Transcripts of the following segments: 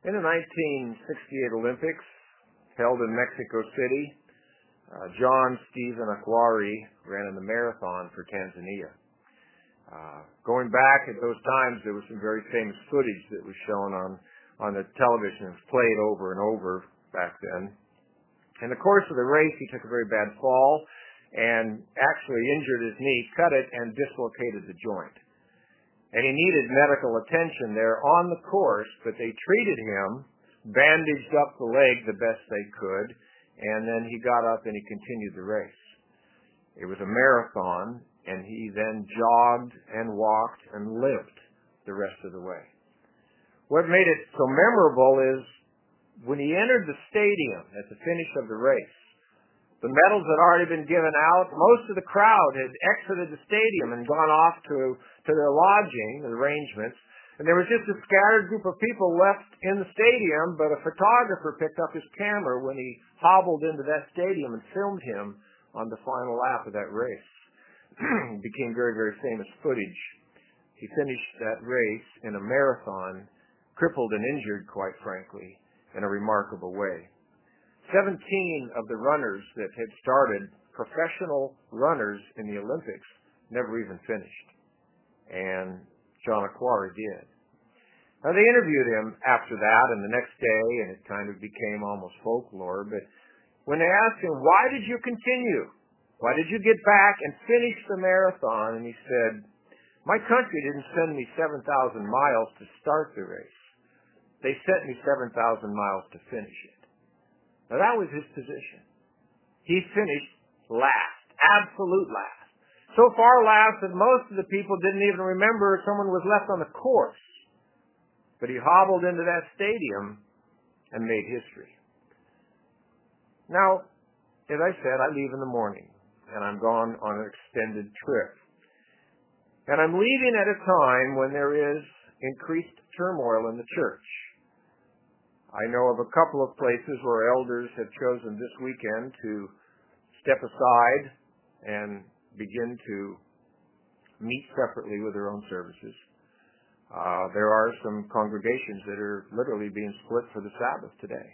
In the 1968 Olympics, held in Mexico City, John Stephen Akhwari ran in the marathon for Tanzania. Going back at those times, there was some very famous footage that was shown on the television. It was played over and over back then. In the course of the race, he took a very bad fall and actually injured his knee, cut it, and dislocated the joint. And he needed medical attention there on the course, but they treated him, bandaged up the leg the best they could, and then he got up and he continued the race. It was a marathon, and he then jogged and walked and lived the rest of the way. What made it so memorable is when he entered the stadium at the finish of the race, the medals had already been given out. Most of the crowd had exited the stadium and gone off to their lodging arrangements, and there was just a scattered group of people left in the stadium, but a photographer picked up his camera when he hobbled into that stadium and filmed him on the final lap of that race. It became very, very famous footage. He finished that race in a marathon, crippled and injured, quite frankly, in a remarkable way. 17 of the runners that had started, professional runners in the Olympics, never even finished. And John Akhwari did. Now, they interviewed him after that and the next day, and it kind of became almost folklore. But when they asked him, why did you continue? Why did you get back and finish the marathon? And he said, my country didn't send me 7,000 miles to start the race. They sent me 7,000 miles to finish it. Now, that was his position. He finished last, absolute last. So far last that most of the people didn't even remember someone was left on the course. But he hobbled into that stadium and made history. Now, as I said, I leave in the morning, and I'm gone on an extended trip. And I'm leaving at a time when there is increased turmoil in the church. I know of a couple of places where elders have chosen this weekend to step aside and begin to meet separately with their own services. There are some congregations that are literally being split for the Sabbath today.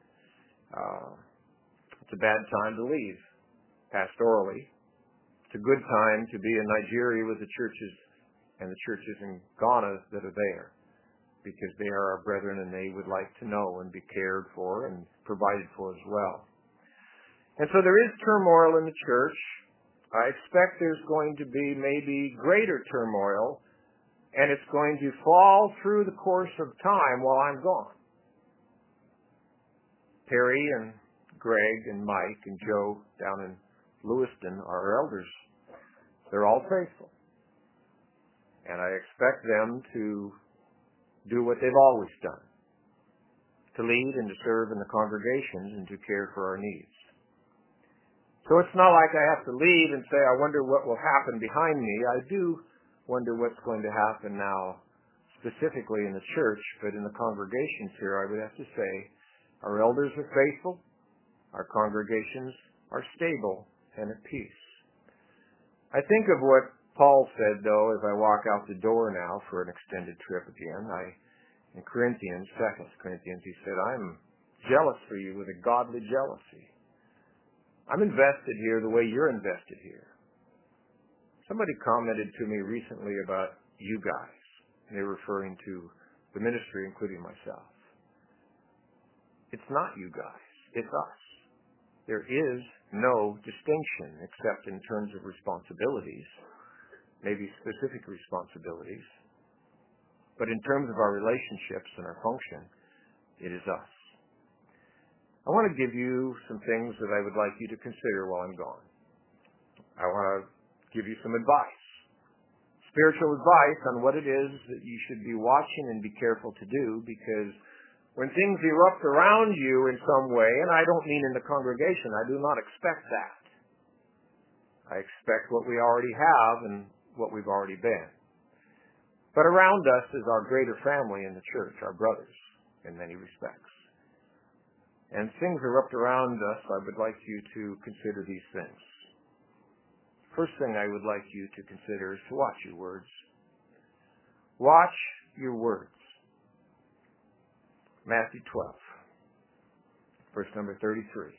It's a bad time to leave pastorally. It's a good time to be in Nigeria with the churches and the churches in Ghana that are there, because they are our brethren and they would like to know and be cared for and provided for as well. And so there is turmoil in the church. I expect there's going to be maybe greater turmoil, and it's going to fall through the course of time while I'm gone. Perry and Greg and Mike and Joe down in Lewiston are our elders. They're all faithful. And I expect them to do what they've always done, to lead and to serve in the congregations and to care for our needs. So it's not like I have to leave and say, I wonder what will happen behind me. I do wonder what's going to happen now, specifically in the church, but in the congregations here, I would have to say, our elders are faithful, our congregations are stable and at peace. I think of what Paul said, though, as I walk out the door now for an extended trip again. In Corinthians, 2 Corinthians, he said, I'm jealous for you with a godly jealousy. I'm invested here the way you're invested here. Somebody commented to me recently about you guys. They were referring to the ministry, including myself. It's not you guys. It's us. There is no distinction except in terms of responsibilities, maybe specific responsibilities. But in terms of our relationships and our function, it is us. I want to give you some things that I would like you to consider while I'm gone. I want to give you some advice, spiritual advice on what it is that you should be watching and be careful to do, because when things erupt around you in some way, and I don't mean in the congregation, I do not expect that. I expect what we already have and what we've already been. But around us is our greater family in the church, our brothers, in many respects. And things erupt around us, I would like you to consider these things. First thing I would like you to consider is to watch your words. Watch your words. Matthew 12, verse number 33.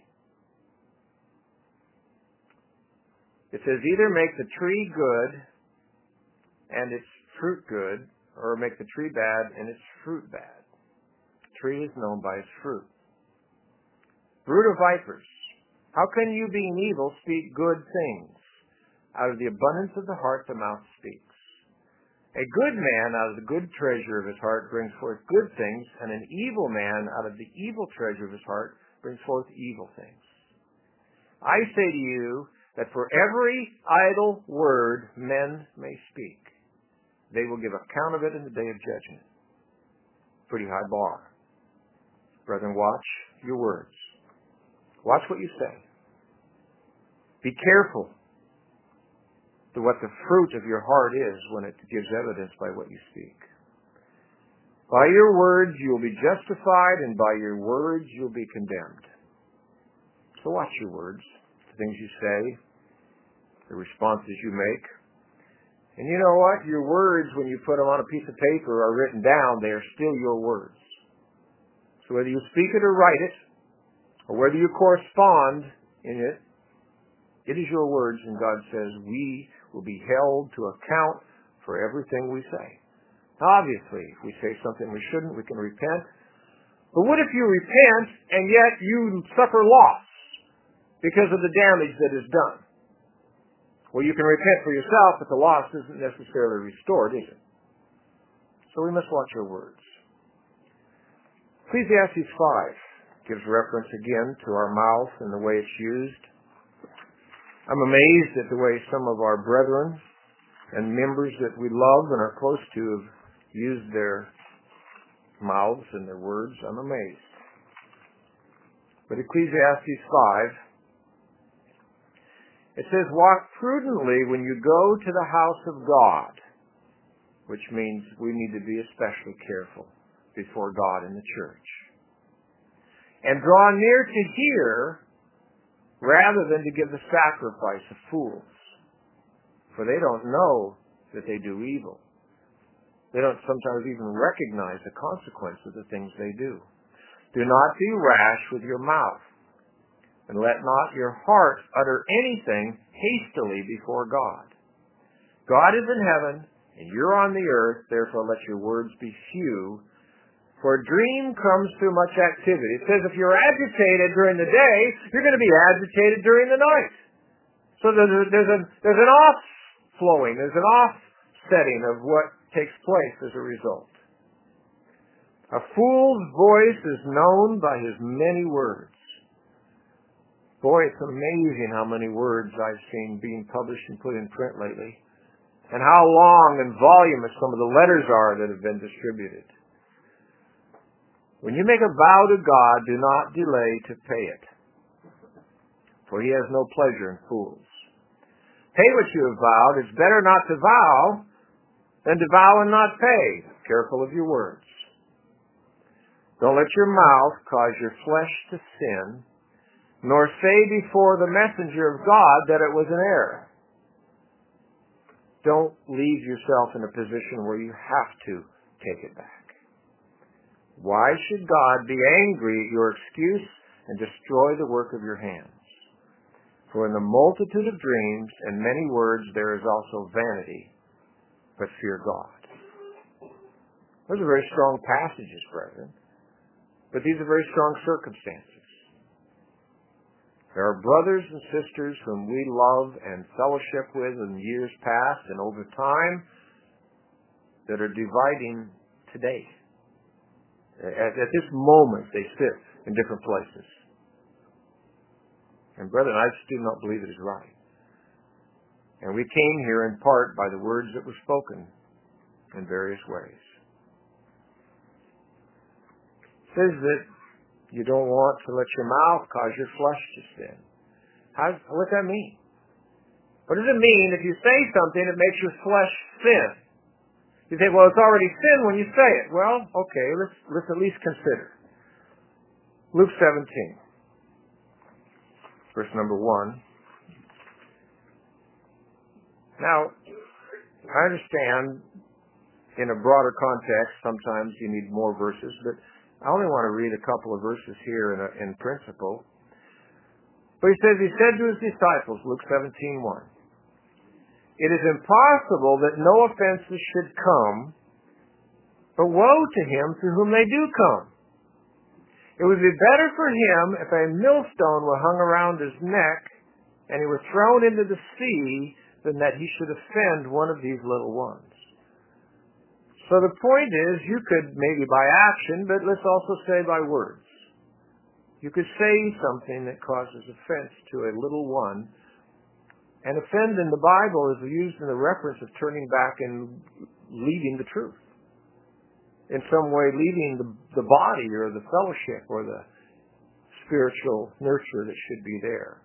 It says, either make the tree good and its fruit good, or make the tree bad and its fruit bad. The tree is known by its fruit. Brood of vipers, how can you, being evil, speak good things? Out of the abundance of the heart, the mouth speaks. A good man out of the good treasure of his heart brings forth good things, and an evil man out of the evil treasure of his heart brings forth evil things. I say to you that for every idle word men may speak, they will give account of it in the day of judgment. Pretty high bar. Brethren, watch your words. Watch what you say. Be careful to what the fruit of your heart is when it gives evidence by what you speak. By your words you will be justified, and by your words you will be condemned. So watch your words, the things you say, the responses you make. And you know what? Your words, when you put them on a piece of paper or written down, they are still your words. So whether you speak it or write it, or whether you correspond in it, it is your words, and God says we will be held to account for everything we say. Obviously, if we say something we shouldn't, we can repent. But what if you repent and yet you suffer loss because of the damage that is done? Well, you can repent for yourself, but the loss isn't necessarily restored, is it? So we must watch our words. Ecclesiastes 5 gives reference again to our mouth and the way it's used. I'm amazed at the way some of our brethren and members that we love and are close to have used their mouths and their words. I'm amazed. But Ecclesiastes 5, it says, walk prudently when you go to the house of God, which means we need to be especially careful before God in the church. And draw near to hear rather than to give the sacrifice of fools. For they don't know that they do evil. They don't sometimes even recognize the consequence of the things they do. Do not be rash with your mouth, and let not your heart utter anything hastily before God. God is in heaven, and you're on the earth, therefore let your words be few. For a dream comes through much activity. It says if you're agitated during the day, you're going to be agitated during the night. So there's an off-flowing, there's an offsetting of what takes place as a result. A fool's voice is known by his many words. Boy, it's amazing how many words I've seen being published and put in print lately, and how long and voluminous some of the letters are that have been distributed. When you make a vow to God, do not delay to pay it, for he has no pleasure in fools. Pay what you have vowed. It's better not to vow than to vow and not pay. Careful of your words. Don't let your mouth cause your flesh to sin, nor say before the messenger of God that it was an error. Don't leave yourself in a position where you have to take it back. Why should God be angry at your excuse and destroy the work of your hands? For in the multitude of dreams and many words there is also vanity, but fear God. Those are very strong passages, brethren, but these are very strong circumstances. There are brothers and sisters whom we love and fellowship with in years past and over time that are dividing today. At this moment, they sit in different places. And brethren, I just do not believe it is right. And we came here in part by the words that were spoken in various ways. It says that you don't want to let your mouth cause your flesh to sin. What does that mean? What does it mean if you say something that makes your flesh sin? You say, well, it's already sin when you say it. Well, okay, let's at least consider. Luke 17, verse number 1. Now, I understand in a broader context, sometimes you need more verses, but I only want to read a couple of verses here in principle. But he said to his disciples, Luke 17:1, "It is impossible that no offenses should come, but woe to him through whom they do come. It would be better for him if a millstone were hung around his neck and he were thrown into the sea than that he should offend one of these little ones." So the point is, you could maybe by action, but let's also say by words. You could say something that causes offense to a little one. And offend in the Bible is used in the reference of turning back and leaving the truth. In some way, leaving the body or the fellowship or the spiritual nurture that should be there.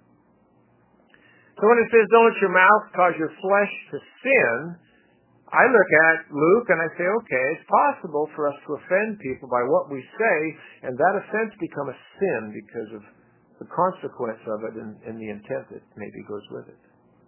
So when it says, "Don't let your mouth cause your flesh to sin," I look at Luke and I say, okay, it's possible for us to offend people by what we say, and that offense become a sin because of the consequence of it and the intent that maybe goes with it.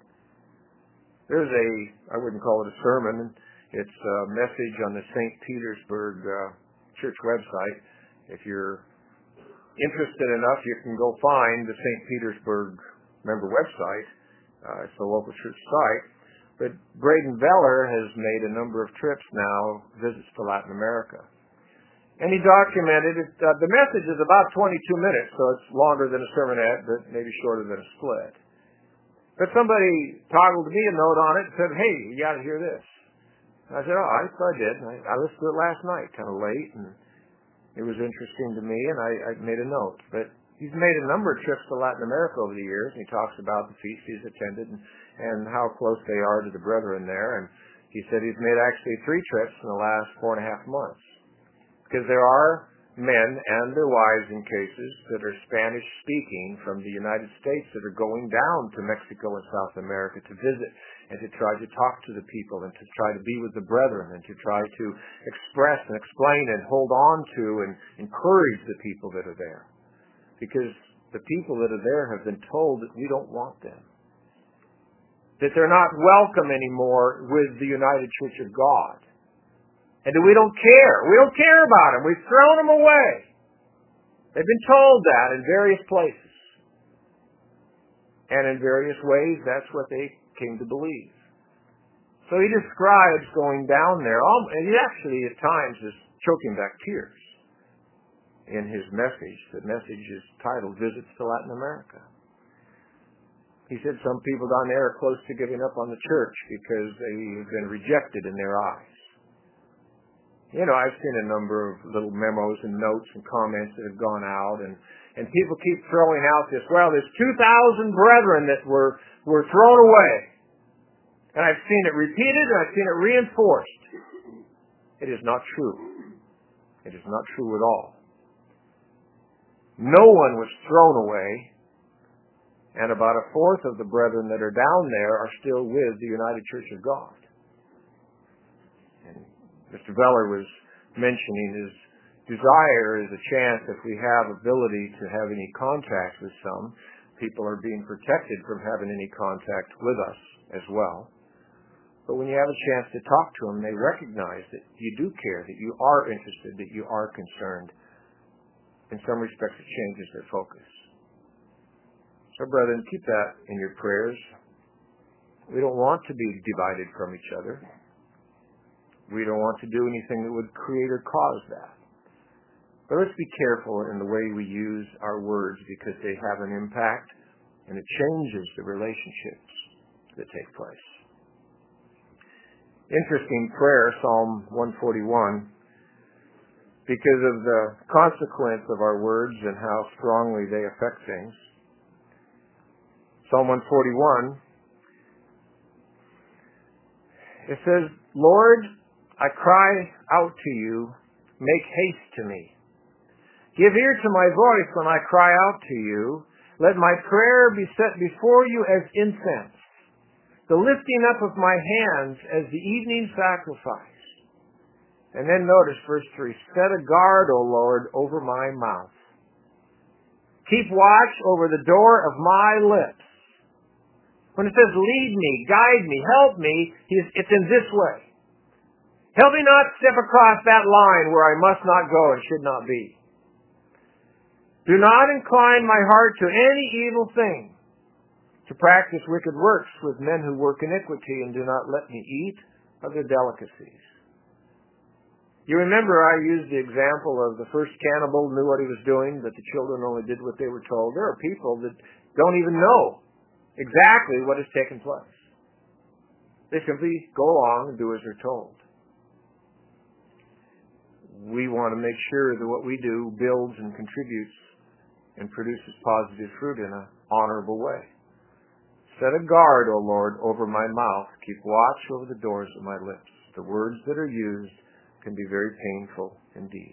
There's I wouldn't call it a sermon, it's a message on the St. Petersburg church website. If you're interested enough, you can go find the St. Petersburg member website. It's a local church site. But Braden Veller has made a number of trips now, visits to Latin America. And he documented it. The message is about 22 minutes, so it's longer than a sermonette, but maybe shorter than a split. But somebody toggled me a note on it and said, "Hey, you got to hear this." And I said, I did. I listened to it last night, kind of late, and it was interesting to me, and I made a note. But he's made a number of trips to Latin America over the years, and he talks about the feasts he's attended and how close they are to the brethren there. And he said he's made actually 3 trips in the last 4.5 months. Because there are men and their wives in cases that are Spanish-speaking from the United States that are going down to Mexico and South America to visit and to try to talk to the people and to try to be with the brethren and to try to express and explain and hold on to and encourage the people that are there. Because the people that are there have been told that we don't want them. That they're not welcome anymore with the United Church of God. And that we don't care. We don't care about them. We've thrown them away. They've been told that in various places. And in various ways, that's what they came to believe. So he describes going down there, and he actually at times is choking back tears in his message. The message is titled, "Visits to Latin America." He said some people down there are close to giving up on the church because they've been rejected in their eyes. You know, I've seen a number of little memos and notes and comments that have gone out, and people keep throwing out this, well, there's 2,000 brethren that were thrown away. And I've seen it repeated and I've seen it reinforced. It is not true. It is not true at all. No one was thrown away, and about 1/4 of the brethren that are down there are still with the United Church of God. And Mr. Veller was mentioning his desire is a chance if we have ability to have any contact with some. People are being protected from having any contact with us as well. But when you have a chance to talk to them, they recognize that you do care, that you are interested, that you are concerned. In some respects, it changes their focus. So, brethren, keep that in your prayers. We don't want to be divided from each other. We don't want to do anything that would create or cause that. But let's be careful in the way we use our words because they have an impact and it changes the relationships that take place. Interesting prayer, Psalm 141, because of the consequence of our words and how strongly they affect things. Psalm 141, it says, "Lord, I cry out to you, make haste to me. Give ear to my voice when I cry out to you. Let my prayer be set before you as incense, the lifting up of my hands as the evening sacrifice." And then notice verse 3, "Set a guard, O Lord, over my mouth. Keep watch over the door of my lips." When it says lead me, guide me, help me, it's in this way. Help me not step across that line where I must not go and should not be. Do not incline my heart to any evil thing, to practice wicked works with men who work iniquity, and do not let me eat of their delicacies. You remember I used the example of the first cannibal knew what he was doing, but the children only did what they were told. There are people that don't even know exactly what has taken place. They simply go along and do as they're told. We want to make sure that what we do builds and contributes and produces positive fruit in an honorable way. Set a guard, O Lord, over my mouth. Keep watch over the doors of my lips. The words that are used can be very painful indeed.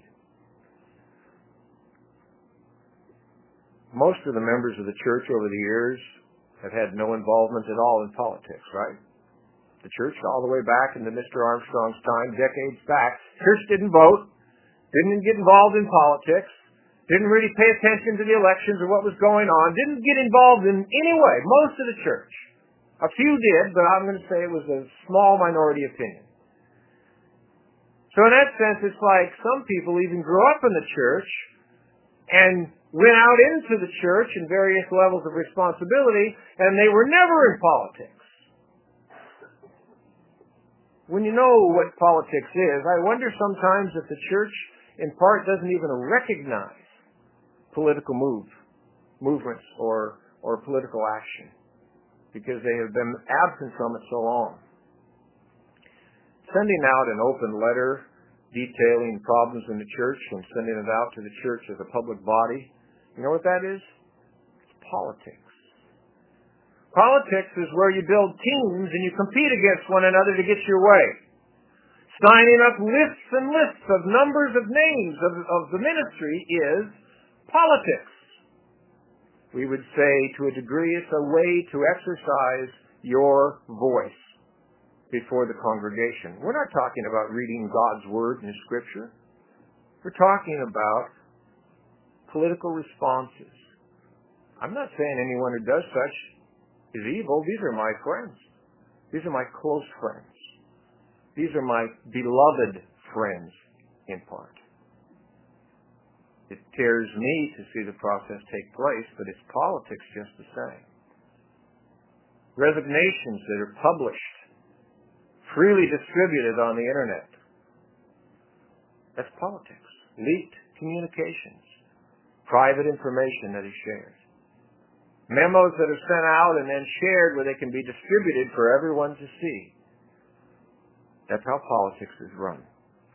Most of the members of the church over the years have had no involvement at all in politics, right? The church, all the way back into Mr. Armstrong's time, decades back, church didn't vote, didn't get involved in politics, didn't really pay attention to the elections or what was going on, didn't get involved in any way. Most of the church. A few did, but I'm going to say it was a small minority opinion. So in that sense, it's like some people even grew up in the church and went out into the church in various levels of responsibility, and they were never in politics. When you know what politics is, I wonder sometimes if the church, in part, doesn't even recognize political movements or political action because they have been absent from it so long. Sending out an open letter detailing problems in the church and sending it out to the church as a public body, you know what that is? It's politics. Politics is where you build teams and you compete against one another to get your way. Signing up lists and lists of numbers of names of the ministry is politics. We would say to a degree it's a way to exercise your voice before the congregation. We're not talking about reading God's Word in Scripture. We're talking about political responses. I'm not saying anyone who does such is evil. These are my friends. These are my close friends. These are my beloved friends, in part. It tears me to see the process take place, but it's politics just the same. Resignations that are published, freely distributed on the internet. That's politics. Leaked communications. Private information that is shared. Memos that are sent out and then shared where they can be distributed for everyone to see. That's how politics is run.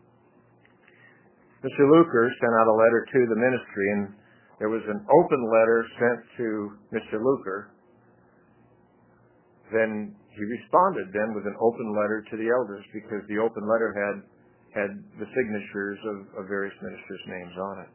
Mr. Luker sent out a letter to the ministry, and there was an open letter sent to Mr. Luker. Then he responded then with an open letter to the elders because the open letter had the signatures of various ministers' names on it.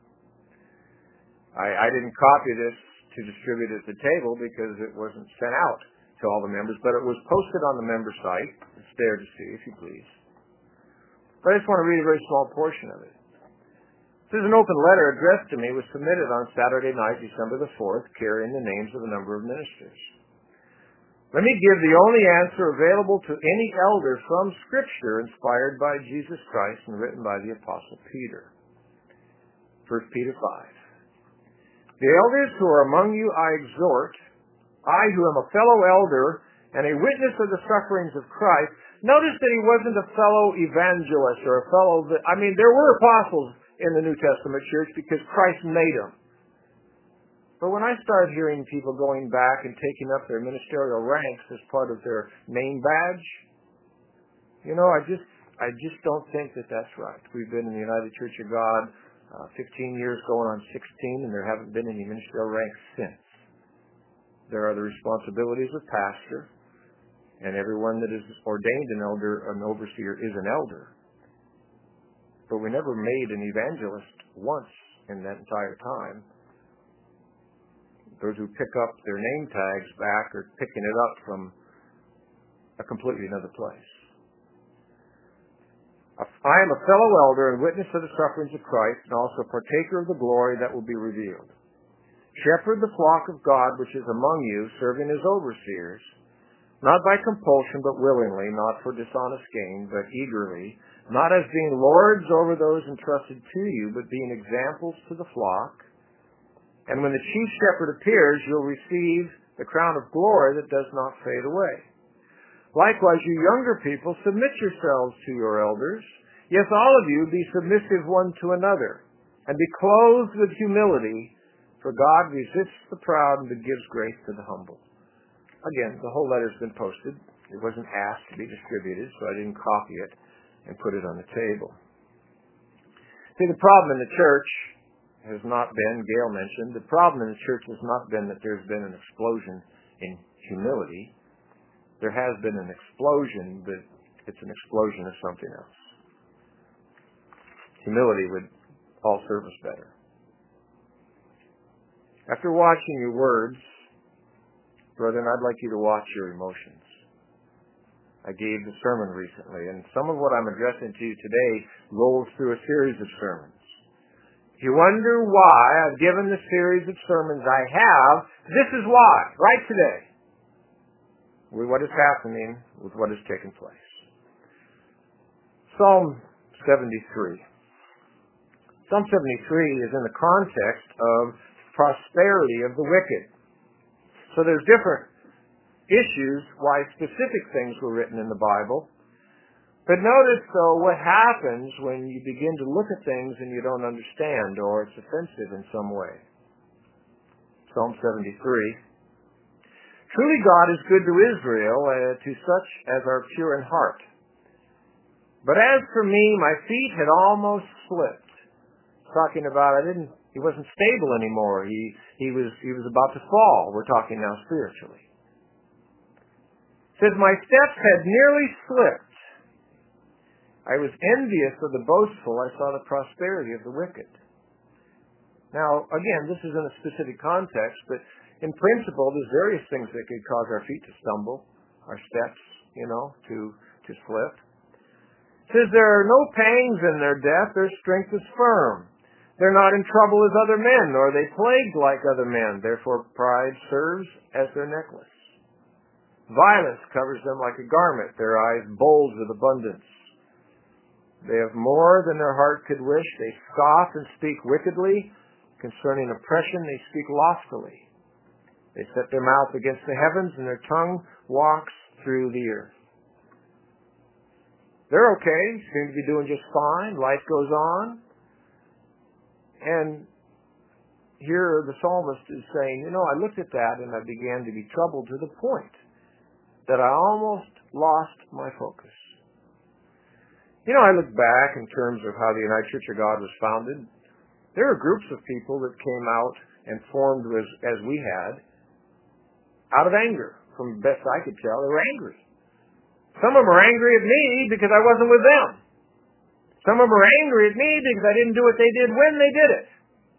I didn't copy this to distribute at the table because it wasn't sent out to all the members, but it was posted on the member site. It's there to see, if you please. But I just want to read a very small portion of it. This is an open letter addressed to me, was submitted on Saturday night, December the 4th, carrying the names of a number of ministers. Let me give the only answer available to any elder from Scripture inspired by Jesus Christ and written by the Apostle Peter. 1 Peter 5. The elders who are among you I exhort, I who am a fellow elder and a witness of the sufferings of Christ. Notice that he wasn't a fellow evangelist or a fellow there were apostles in the New Testament church because Christ made them. But when I start hearing people going back and taking up their ministerial ranks as part of their name badge, I just don't think that that's right. We've been in the United Church of God 15 years going on 16, and there haven't been any ministerial ranks since. There are the responsibilities of pastor, and everyone that is ordained an overseer is an elder. But we never made an evangelist once in that entire time. Those who pick up their name tags back are picking it up from a completely another place. I am a fellow elder and witness of the sufferings of Christ and also partaker of the glory that will be revealed. Shepherd the flock of God which is among you, serving as overseers, not by compulsion but willingly, not for dishonest gain, but eagerly, not as being lords over those entrusted to you, but being examples to the flock. And when the chief shepherd appears, you'll receive the crown of glory that does not fade away. Likewise, you younger people, submit yourselves to your elders. Yes, all of you, be submissive one to another, and be clothed with humility, for God resists the proud and gives grace to the humble. Again, the whole letter's been posted. It wasn't asked to be distributed, so I didn't copy it and put it on the table. See, the problem in the church has not been, Gail mentioned, the problem in the church has not been that there's been an explosion in humility. There has been an explosion, but it's an explosion of something else. Humility would all serve us better. After watching your words, brethren, I'd like you to watch your emotions. I gave the sermon recently, and some of what I'm addressing to you today rolls through a series of sermons. If you wonder why I've given the series of sermons I have, this is why, right today, with what is happening, with what has taken place. Psalm 73. Psalm 73 is in the context of prosperity of the wicked. So there's different issues why specific things were written in the Bible. But notice, though, what happens when you begin to look at things and you don't understand, or it's offensive in some way. Psalm 73. Truly God is good to Israel, to such as are pure in heart. But as for me, my feet had almost slipped. Talking about he wasn't stable anymore. He was about to fall. We're talking now spiritually. It says, my steps had nearly slipped. I was envious of the boastful. I saw the prosperity of the wicked. Now, again, this is in a specific context, but in principle, there's various things that could cause our feet to stumble, our steps, to slip. It says, there are no pangs in their death. Their strength is firm. They're not in trouble as other men, nor are they plagued like other men. Therefore, pride serves as their necklace. Violence covers them like a garment. Their eyes bulge with abundance. They have more than their heart could wish. They scoff and speak wickedly. Concerning oppression, they speak loftily. They set their mouth against the heavens, and their tongue walks through the earth. They're okay. Seem to be doing just fine. Life goes on. And here the psalmist is saying, I looked at that and I began to be troubled to the point that I almost lost my focus. I look back in terms of how the United Church of God was founded. There were groups of people that came out and formed as we had out of anger. From the best I could tell, they were angry. Some of them were angry at me because I wasn't with them. Some of them were angry at me because I didn't do what they did when they did it.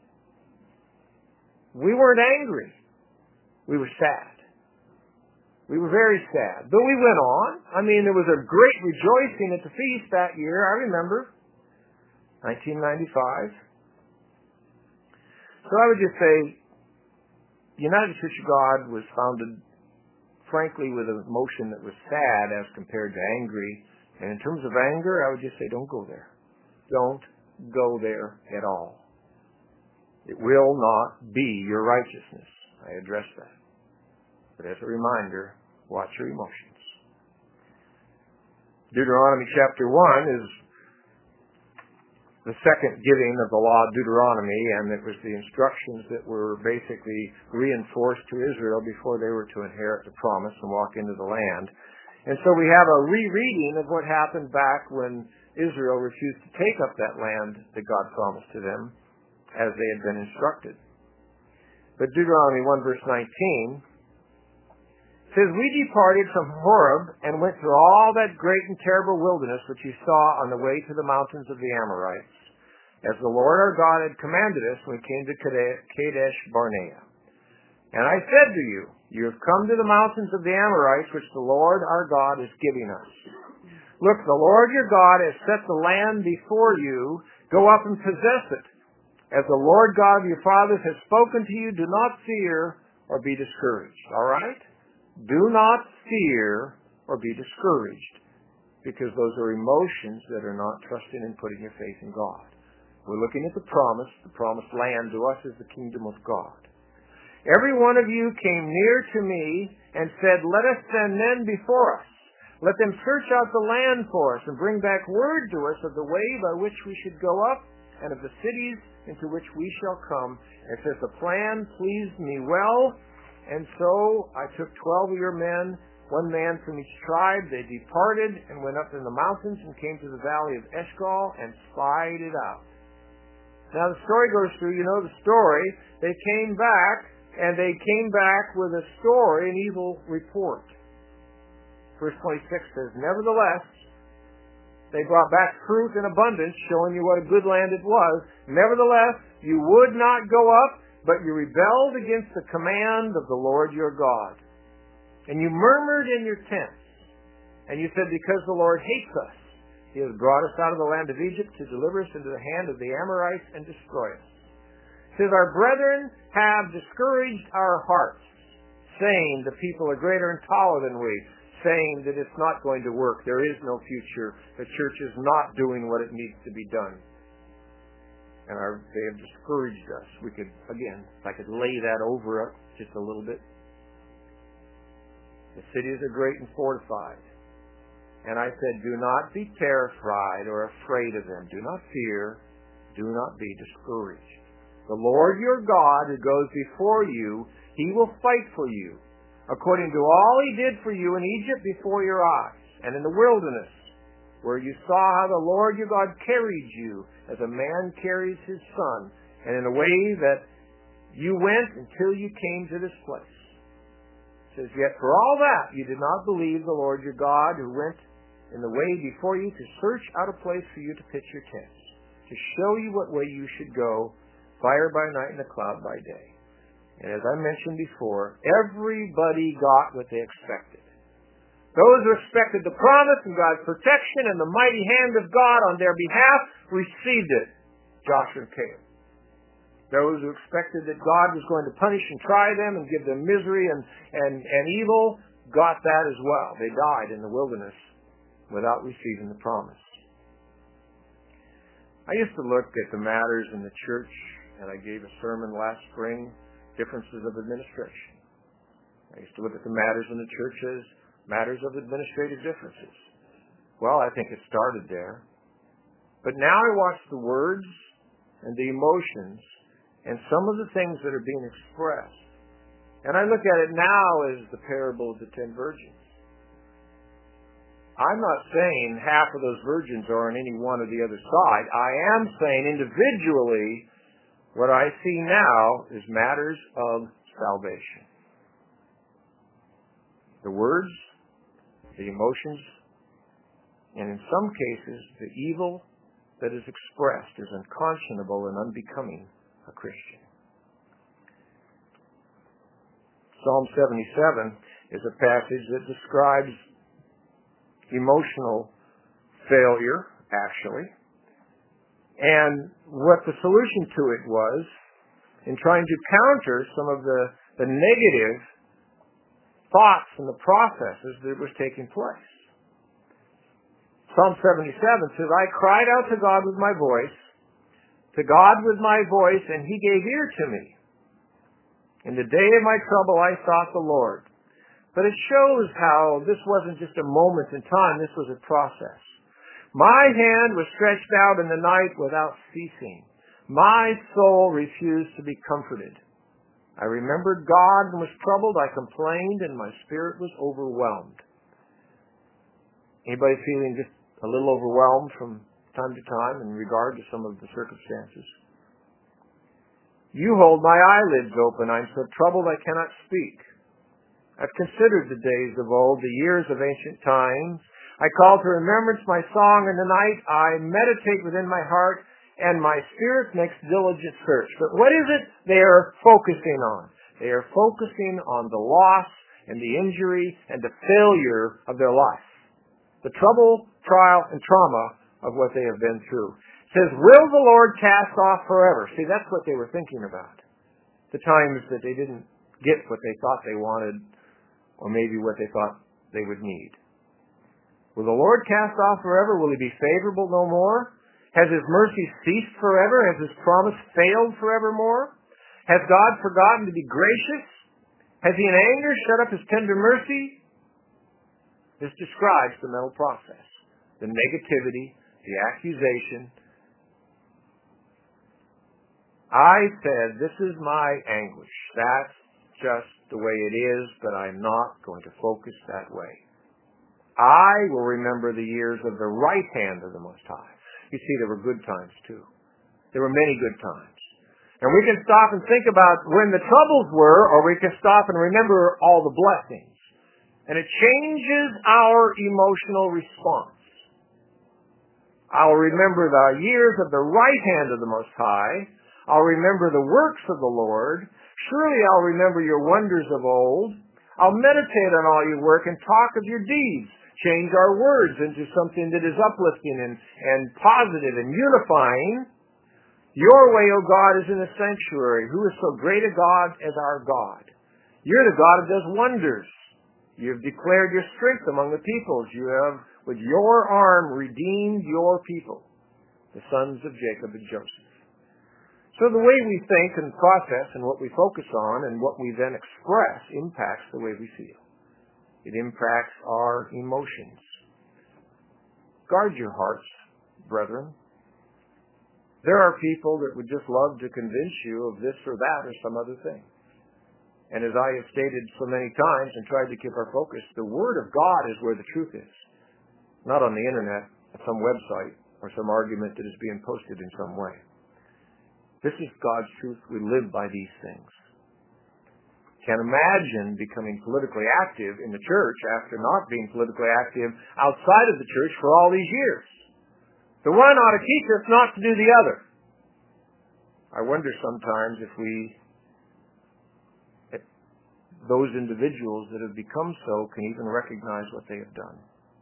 We weren't angry. We were sad. We were very sad. But we went on. There was a great rejoicing at the feast that year. I remember. 1995. So I would just say, the United Church of God was founded, frankly, with an emotion that was sad as compared to angry. And in terms of anger, I would just say, don't go there. Don't go there at all. It will not be your righteousness. I address that. But as a reminder, watch your emotions. Deuteronomy chapter 1 is the second giving of the law of Deuteronomy, and it was the instructions that were basically reinforced to Israel before they were to inherit the promise and walk into the land. And so we have a rereading of what happened back when Israel refused to take up that land that God promised to them as they had been instructed. But Deuteronomy 1 verse 19 says, we departed from Horeb and went through all that great and terrible wilderness which you saw on the way to the mountains of the Amorites, as the Lord our God had commanded us when we came to Kadesh Barnea. And I said to you, you have come to the mountains of the Amorites, which the Lord our God is giving us. Look, the Lord your God has set the land before you. Go up and possess it. As the Lord God of your fathers has spoken to you, do not fear or be discouraged. All right? Do not fear or be discouraged, because those are emotions that are not trusting and putting your faith in God. We're looking at the promised land to us is the kingdom of God. Every one of you came near to me and said, let us send men before us. Let them search out the land for us and bring back word to us of the way by which we should go up and of the cities into which we shall come. It says, the plan pleased me well, and so I took 12 of your men, one man from each tribe. They departed and went up in the mountains and came to the valley of Eshcol and spied it out. Now the story goes through, you know the story. They came back, and they came back with a story, an evil report. Verse 26 says, nevertheless, they brought back fruit in abundance, showing you what a good land it was. Nevertheless, you would not go up, but you rebelled against the command of the Lord your God. And you murmured in your tents. And you said, because the Lord hates us, he has brought us out of the land of Egypt to deliver us into the hand of the Amorites and destroy us. It says, our brethren have discouraged our hearts, saying the people are greater and taller than we, saying that it's not going to work. There is no future. The church is not doing what it needs to be done. And they have discouraged us. We could, again, if I could lay that over us just a little bit. The cities are great and fortified. And I said, do not be terrified or afraid of them. Do not fear. Do not be discouraged. The Lord your God who goes before you, he will fight for you, according to all he did for you in Egypt before your eyes, and in the wilderness, where you saw how the Lord your God carried you, as a man carries his son, and in a way that you went until you came to this place. It says, yet for all that you did not believe the Lord your God, who went in the way before you to search out a place for you to pitch your tents, to show you what way you should go, fire by night and a cloud by day. And as I mentioned before, everybody got what they expected. Those who expected the promise and God's protection and the mighty hand of God on their behalf received it. Joshua and Caleb. Those who expected that God was going to punish and try them and give them misery and evil got that as well. They died in the wilderness without receiving the promise. I used to look at the matters in the church, and I gave a sermon last spring, differences of administration. I used to look at the matters in the church as matters of administrative differences. Well, I think it started there. But now I watch the words and the emotions and some of the things that are being expressed. And I look at it now as the parable of the 10 virgins. I'm not saying half of those virgins are on any one or the other side. I am saying individually, what I see now is matters of salvation. The words, the emotions, and in some cases, the evil that is expressed is unconscionable and unbecoming a Christian. Psalm 77 is a passage that describes emotional failure, actually. And what the solution to it was, in trying to counter some of the negative thoughts and the processes that was taking place. Psalm 77 says, I cried out to God with my voice, and he gave ear to me. In the day of my trouble I sought the Lord. But it shows how this wasn't just a moment in time, this was a process. My hand was stretched out in the night without ceasing. My soul refused to be comforted. I remembered God and was troubled. I complained and my spirit was overwhelmed. Anybody feeling just a little overwhelmed from time to time in regard to some of the circumstances? You hold my eyelids open. I'm so troubled I cannot speak. I've considered the days of old, the years of ancient times. I call to remembrance my song in the night. I meditate within my heart, and my spirit makes diligent search. But what is it they are focusing on? They are focusing on the loss and the injury and the failure of their life. The trouble, trial, and trauma of what they have been through. It says, will the Lord cast off forever? See, that's what they were thinking about. The times that they didn't get what they thought they wanted, or maybe what they thought they would need. Will the Lord cast off forever? Will he be favorable no more? Has His mercy ceased forever? Has His promise failed forevermore? Has God forgotten to be gracious? Has He in anger shut up His tender mercy? This describes the mental process. The negativity, the accusation. I said, this is my anguish. That's just the way it is, but I'm not going to focus that way. I will remember the years of the right hand of the Most High. You see, there were good times too. There were many good times. And we can stop and think about when the troubles were, or we can stop and remember all the blessings. And it changes our emotional response. I'll remember the years of the right hand of the Most High. I'll remember the works of the Lord. Surely I'll remember your wonders of old. I'll meditate on all your work and talk of your deeds. Change our words into something that is uplifting and positive and unifying. Your way, O God, is in the sanctuary. Who is so great a God as our God? You're the God who does wonders. You have declared your strength among the peoples. You have, with your arm, redeemed your people, the sons of Jacob and Joseph. So the way we think and process and what we focus on and what we then express impacts the way we feel. It impacts our emotions. Guard your hearts, brethren. There are people that would just love to convince you of this or that or some other thing. And as I have stated so many times and tried to keep our focus, the Word of God is where the truth is. Not on the internet, at some website, or some argument that is being posted in some way. This is God's truth. We live by these things. Can't imagine becoming politically active in the church after not being politically active outside of the church for all these years. The one ought to teach us not to do the other. I wonder sometimes if those individuals that have become so can even recognize what they have done.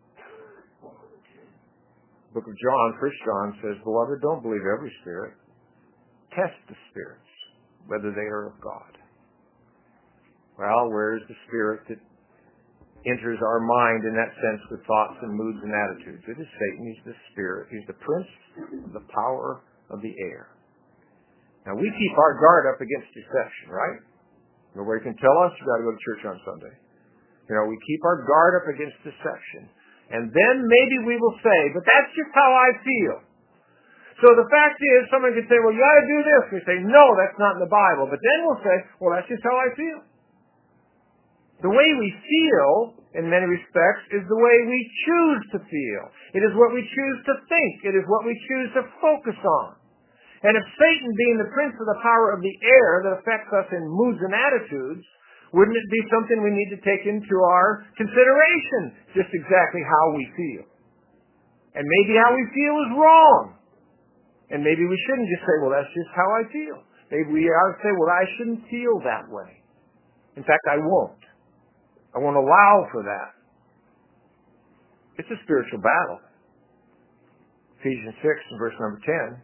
The book of John, 1 John says, Beloved, don't believe every spirit. Test the spirits, whether they are of God. Well, where's the spirit that enters our mind in that sense with thoughts and moods and attitudes? It is Satan. He's the spirit. He's the prince of the power of the air. Now, we keep our guard up against deception, right? Nobody can tell us, you've got to go to church on Sunday. We keep our guard up against deception. And then maybe we will say, but that's just how I feel. So the fact is, someone could say, well, you got to do this. We say, no, that's not in the Bible. But then we'll say, well, that's just how I feel. The way we feel, in many respects, is the way we choose to feel. It is what we choose to think. It is what we choose to focus on. And if Satan, being the prince of the power of the air that affects us in moods and attitudes, wouldn't it be something we need to take into our consideration, just exactly how we feel? And maybe how we feel is wrong. And maybe we shouldn't just say, well, that's just how I feel. Maybe we ought to say, well, I shouldn't feel that way. In fact, I won't. I won't allow for that. It's a spiritual battle. Ephesians 6 and verse number 10.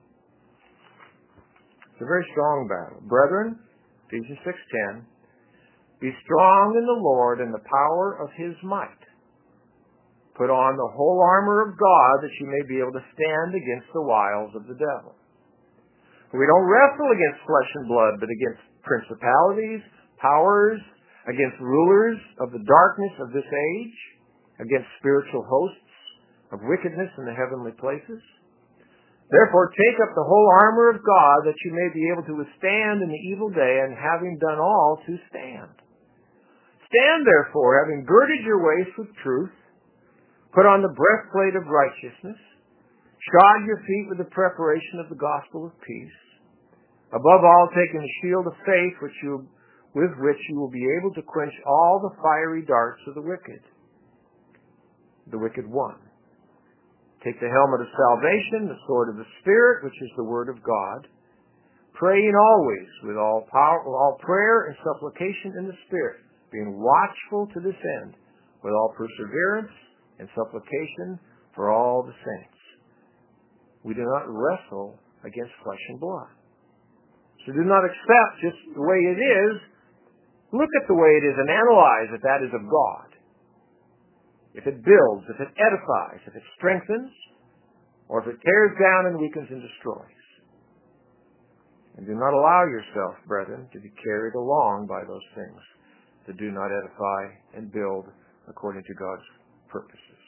It's a very strong battle. Brethren, Ephesians 6:10, be strong in the Lord and the power of His might. Put on the whole armor of God that you may be able to stand against the wiles of the devil. For we don't wrestle against flesh and blood, but against principalities, powers, against rulers of the darkness of this age, against spiritual hosts of wickedness in the heavenly places. Therefore, take up the whole armor of God that you may be able to withstand in the evil day, and having done all, to stand. Stand, therefore, having girded your waist with truth, put on the breastplate of righteousness, shod your feet with the preparation of the gospel of peace. Above all, taking the shield of faith, with which you will be able to quench all the fiery darts of the wicked one. Take the helmet of salvation, the sword of the Spirit, which is the word of God, praying always with all prayer and supplication in the Spirit, being watchful to this end, with all perseverance and supplication for all the saints. We do not wrestle against flesh and blood. So do not accept just the way it is. Look at the way it is and analyze if that is of God. If it builds, if it edifies, if it strengthens, or if it tears down and weakens and destroys. And do not allow yourself, brethren, to be carried along by those things that do not edify and build according to God's purposes.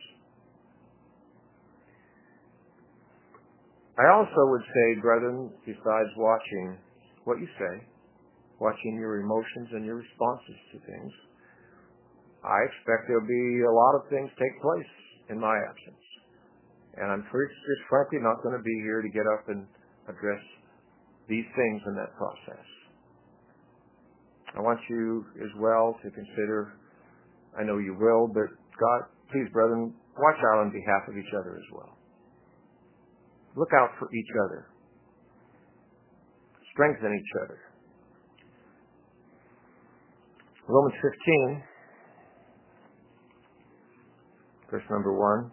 I also would say, brethren, besides watching what you say, watching your emotions and your responses to things, I expect there'll be a lot of things take place in my absence. And I'm just frankly not going to be here to get up and address these things in that process. I want you as well to consider, I know you will, but God, please, brethren, watch out on behalf of each other as well. Look out for each other. Strengthen each other. Romans 15, verse number 1.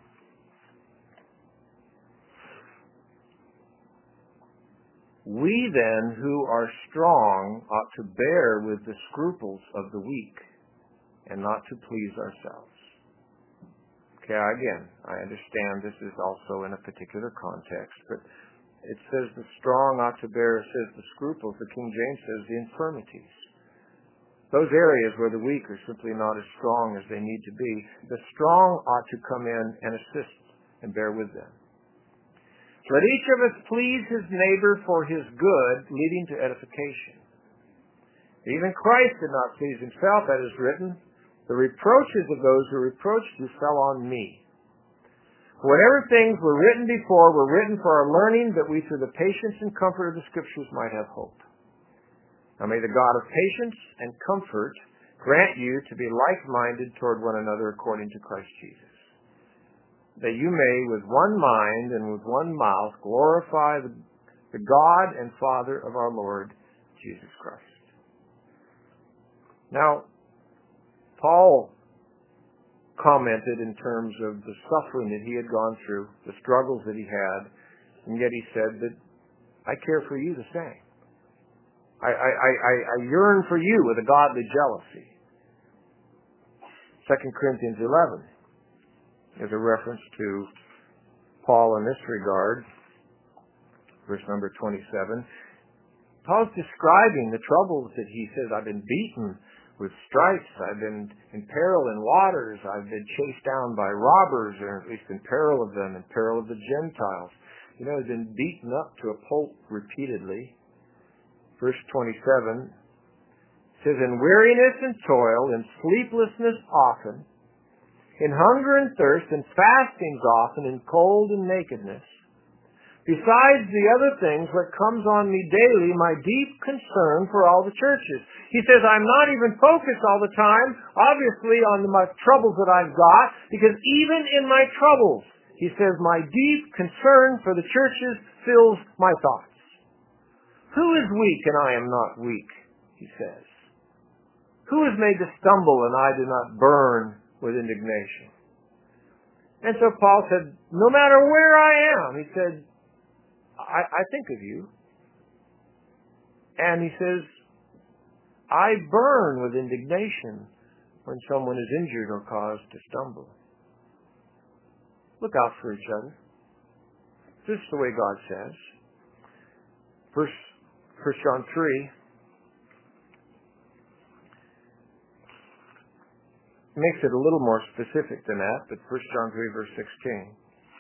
We then who are strong ought to bear with the scruples of the weak and not to please ourselves. Okay, again, I understand this is also in a particular context, but it says the strong ought to bear, it says the scruples, the King James says the infirmities. Those areas where the weak are simply not as strong as they need to be, the strong ought to come in and assist and bear with them. Let each of us please his neighbor for his good, leading to edification. Even Christ did not please himself, that is written, the reproaches of those who reproached you fell on me. Whatever things were written before were written for our learning, that we through the patience and comfort of the Scriptures might have hope. Now may the God of patience and comfort grant you to be like-minded toward one another according to Christ Jesus, that you may with one mind and with one mouth glorify the God and Father of our Lord Jesus Christ. Now, Paul commented in terms of the suffering that he had gone through, the struggles that he had, and yet he said that I care for you the same. I yearn for you with a godly jealousy. 2 Corinthians 11 is a reference to Paul in this regard, verse number 27. Paul's describing the troubles that he says, I've been beaten with stripes, I've been in peril in waters, I've been chased down by robbers, or at least in peril of them, in peril of the Gentiles. You know, he's been beaten up to a pulp repeatedly. Verse 27 says, in weariness and toil, in sleeplessness often, in hunger and thirst, in fastings often, in cold and nakedness. Besides the other things, what comes on me daily, my deep concern for all the churches. He says, I'm not even focused all the time, obviously, on my troubles that I've got, because even in my troubles, he says, my deep concern for the churches fills my thoughts. Who is weak and I am not weak, he says. Who is made to stumble and I do not burn with indignation? And so Paul said, no matter where I am, he said, I think of you. And he says, I burn with indignation when someone is injured or caused to stumble. Look out for each other. This is the way God says. 1 John 3 makes it a little more specific than that, but 1 John 3 verse 16.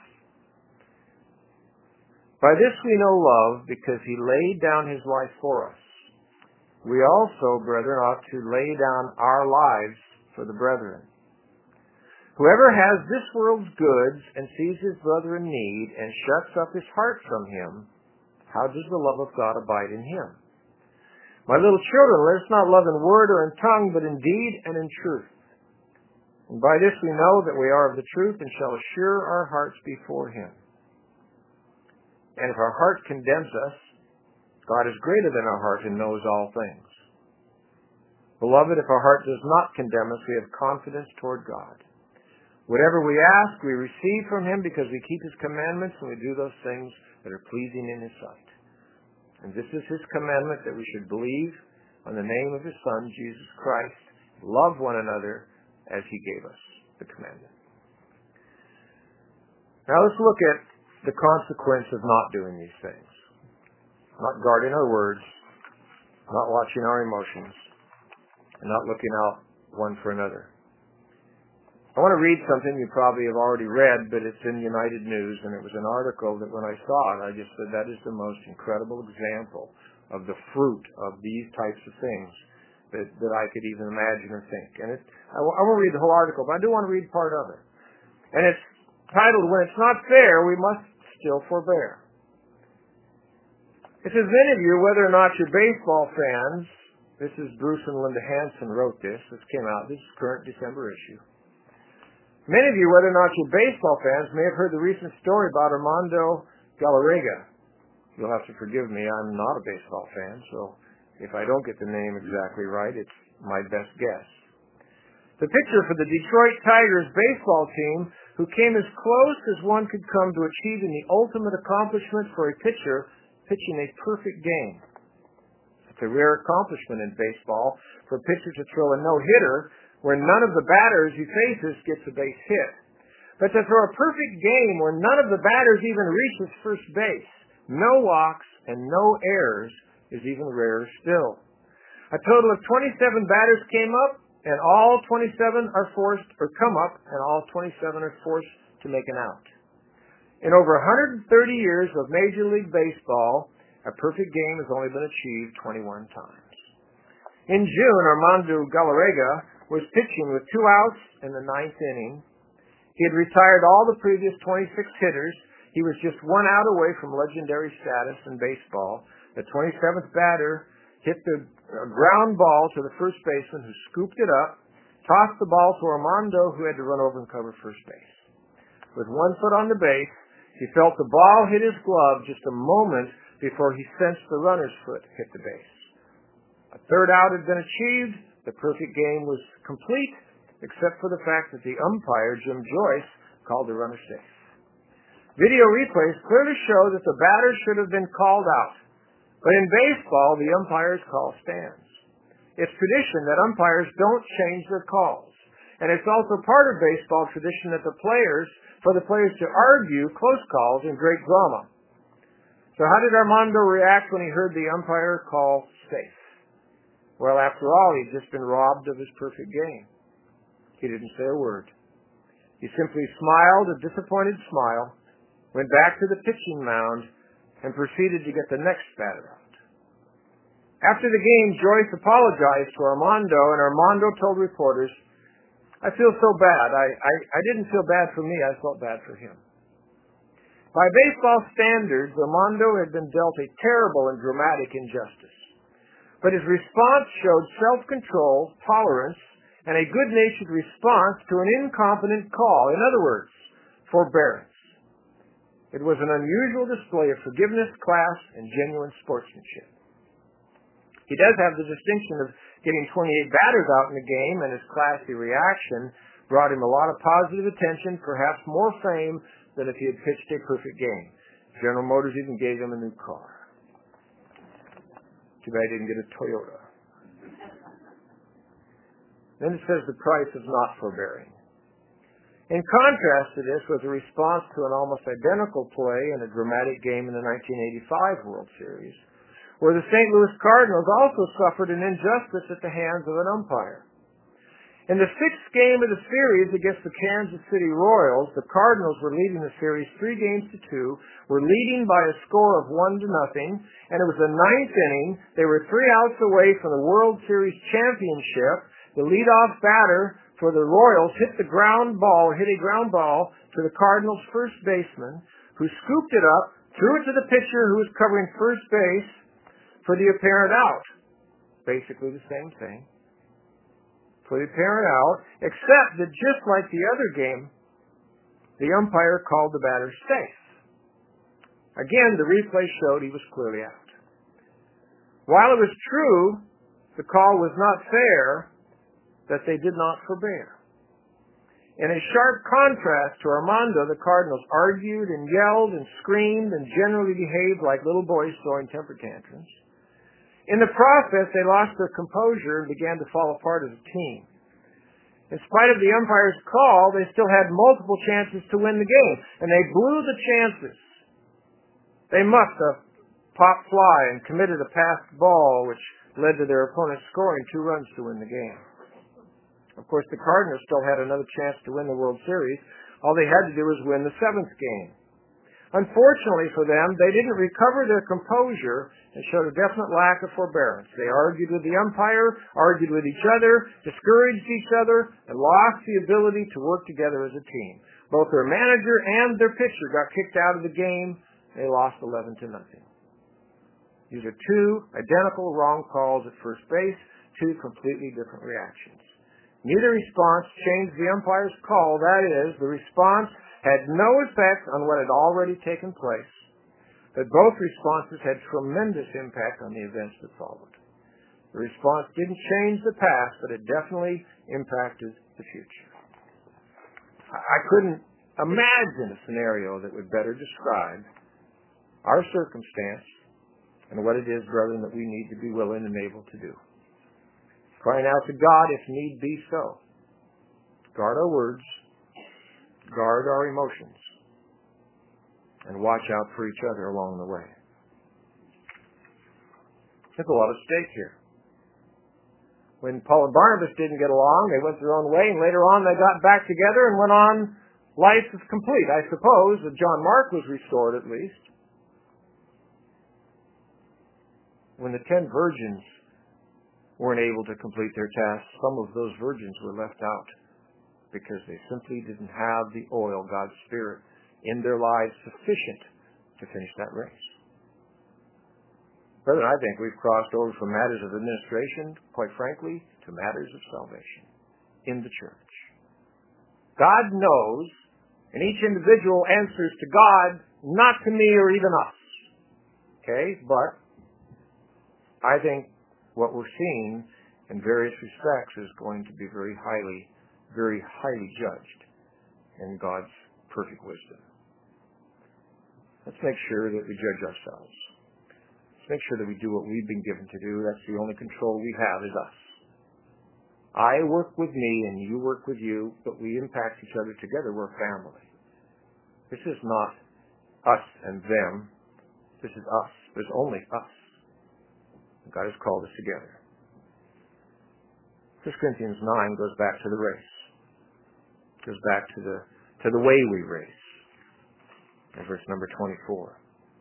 By this we know love, because he laid down his life for us. We also, brethren, ought to lay down our lives for the brethren. Whoever has this world's goods and sees his brother in need and shuts up his heart from him, how does the love of God abide in him? My little children, let us not love in word or in tongue, but in deed and in truth. And by this we know that we are of the truth and shall assure our hearts before him. And if our heart condemns us, God is greater than our heart and knows all things. Beloved, if our heart does not condemn us, we have confidence toward God. Whatever we ask, we receive from him because we keep his commandments and we do those things that are pleasing in his sight. And this is his commandment, that we should believe on the name of his Son, Jesus Christ, love one another as he gave us the commandment. Now let's look at the consequence of not doing these things, not guarding our words, not watching our emotions, and not looking out one for another. I want to read something you probably have already read, but it's in United News, and it was an article that when I saw it, I just said that is the most incredible example of the fruit of these types of things that I could even imagine or think. And I won't read the whole article, but I do want to read part of it. And it's titled, "When It's Not Fair, We Must Still Forbear." It says, many of you, whether or not you're baseball fans, this is Bruce and Linda Hansen wrote this. This came out, this is current December issue. Many of you, whether or not you're baseball fans, may have heard the recent story about Armando Galarraga. You'll have to forgive me, I'm not a baseball fan, so if I don't get the name exactly right, it's my best guess. The picture for the Detroit Tigers baseball team, who came as close as one could come to achieving the ultimate accomplishment for a pitcher, pitching a perfect game. It's a rare accomplishment in baseball for a pitcher to throw a no-hitter where none of the batters he faces gets a base hit. But to throw a perfect game where none of the batters even reaches first base, no walks and no errors, is even rarer still. A total of 27 batters came up, and all 27 are forced, or come up, and all 27 are forced to make an out. In over 130 years of Major League Baseball, a perfect game has only been achieved 21 times. In June, Armando Galarraga was pitching with 2 outs in the 9th inning. He had retired all the previous 26 hitters. He was just 1 out away from legendary status in baseball. The 27th batter hit the ground ball to the first baseman, who scooped it up, tossed the ball to Armando, who had to run over and cover first base. With 1 foot on the base, he felt the ball hit his glove just a moment before he sensed the runner's foot hit the base. A 3rd out had been achieved. The perfect game was complete, except for the fact that the umpire, Jim Joyce, called the runner safe. Video replays clearly show that the batter should have been called out. But in baseball, the umpire's call stands. It's tradition that umpires don't change their calls. And it's also part of baseball tradition that for the players to argue close calls in great drama. So how did Armando react when he heard the umpire call safe? Well, after all, he'd just been robbed of his perfect game. He didn't say a word. He simply smiled a disappointed smile, went back to the pitching mound, and proceeded to get the next batter out. After the game, Joyce apologized to Armando, and Armando told reporters, "I feel so bad. I didn't feel bad for me, I felt bad for him." By baseball standards, Armando had been dealt a terrible and dramatic injustice. But his response showed self-control, tolerance, and a good-natured response to an incompetent call. In other words, forbearance. It was an unusual display of forgiveness, class, and genuine sportsmanship. He does have the distinction of getting 28 batters out in the game, and his classy reaction brought him a lot of positive attention, perhaps more fame than if he had pitched a perfect game. General Motors even gave him a new car. Too bad he didn't get a Toyota. Then it says the price of not forbearing. In contrast to this was a response to an almost identical play in a dramatic game in the 1985 World Series, where the St. Louis Cardinals also suffered an injustice at the hands of an umpire. In the 6th game of the series against the Kansas City Royals, the Cardinals were leading the series 3-2, were leading by a score of 1-0, and it was the 9th inning. They were 3 outs away from the World Series championship. The leadoff batter for the Royals hit a ground ball to the Cardinals' first baseman, who scooped it up, threw it to the pitcher who was covering first base for the apparent out. Basically the same thing. For the apparent out, except that just like the other game, the umpire called the batter safe. Again, the replay showed he was clearly out. While it was true the call was not fair, that they did not forbear. In a sharp contrast to Armando, the Cardinals argued and yelled and screamed and generally behaved like little boys throwing temper tantrums. In the process, they lost their composure and began to fall apart as a team. In spite of the umpire's call, they still had multiple chances to win the game, and they blew the chances They must have popped fly and committed a passed ball, which led to their opponent scoring 2 runs to win the game. Of course, the Cardinals still had another chance to win the World Series. All they had to do was win the 7th game. Unfortunately for them, they didn't recover their composure and showed a definite lack of forbearance. They argued with the umpire, argued with each other, discouraged each other, and lost the ability to work together as a team. Both their manager and their pitcher got kicked out of the game. They lost 11-0. These are 2 identical wrong calls at first base, 2 completely different reactions. Neither response changed the umpire's call. That is, the response had no effect on what had already taken place, but both responses had tremendous impact on the events that followed. The response didn't change the past, but it definitely impacted the future. I couldn't imagine a scenario that would better describe our circumstance and what it is, brethren, that we need to be willing and able to do. Crying out to God if need be so. Guard our words, guard our emotions, and watch out for each other along the way. There's a lot at stake here. When Paul and Barnabas didn't get along, they went their own way, and later on they got back together and went on. Life is complete. I suppose that John Mark was restored at least. When the 10 virgins weren't able to complete their task, some of those virgins were left out because they simply didn't have the oil, God's Spirit, in their lives sufficient to finish that race. Brethren, I think we've crossed over from matters of administration, quite frankly, to matters of salvation in the church. God knows, and each individual answers to God, not to me or even us. Okay? But I think what we're seeing in various respects is going to be very highly judged in God's perfect wisdom. Let's make sure that we judge ourselves. Let's make sure that we do what we've been given to do. That's the only control we have is us. I work with me and you work with you, but we impact each other together. We're a family. This is not us and them. This is us. There's only us. God has called us together. 1 Corinthians 9 goes back to the race. It goes back to the way we race. In verse number 24.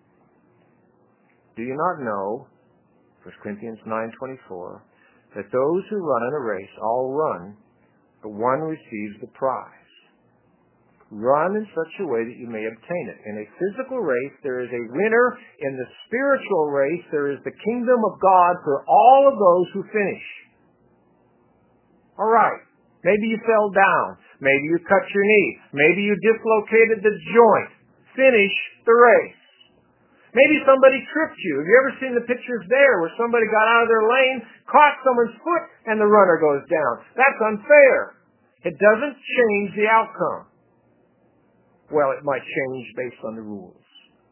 Do you not know, 1 Corinthians 9:24, that those who run in a race all run, but one receives the prize? Run in such a way that you may obtain it. In a physical race, there is a winner. In the spiritual race, there is the kingdom of God for all of those who finish. All right. Maybe you fell down. Maybe you cut your knee. Maybe you dislocated the joint. Finish the race. Maybe somebody tripped you. Have you ever seen the pictures there where somebody got out of their lane, caught someone's foot, and the runner goes down? That's unfair. It doesn't change the outcome. Well, it might change based on the rules.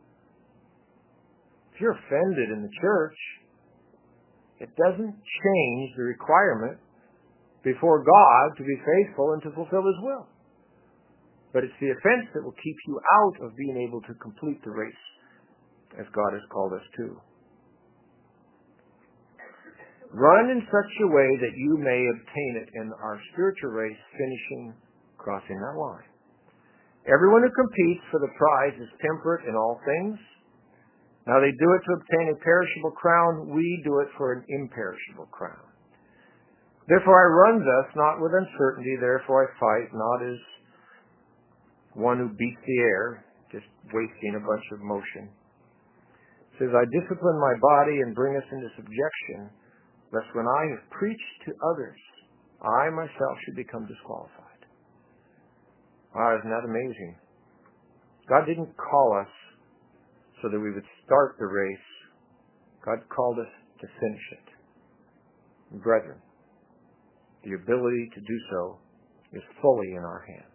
If you're offended in the church, it doesn't change the requirement before God to be faithful and to fulfill His will. But it's the offense that will keep you out of being able to complete the race as God has called us to. Run in such a way that you may obtain it in our spiritual race, crossing that line. Everyone who competes for the prize is temperate in all things. Now they do it to obtain a perishable crown. We do it for an imperishable crown. Therefore I run thus, not with uncertainty. Therefore I fight, not as one who beats the air, just wasting a bunch of motion. It says, I discipline my body and bring us into subjection, lest when I have preached to others, I myself should become disqualified. Wow, isn't that amazing? God didn't call us so that we would start the race. God called us to finish it. And brethren, the ability to do so is fully in our hands.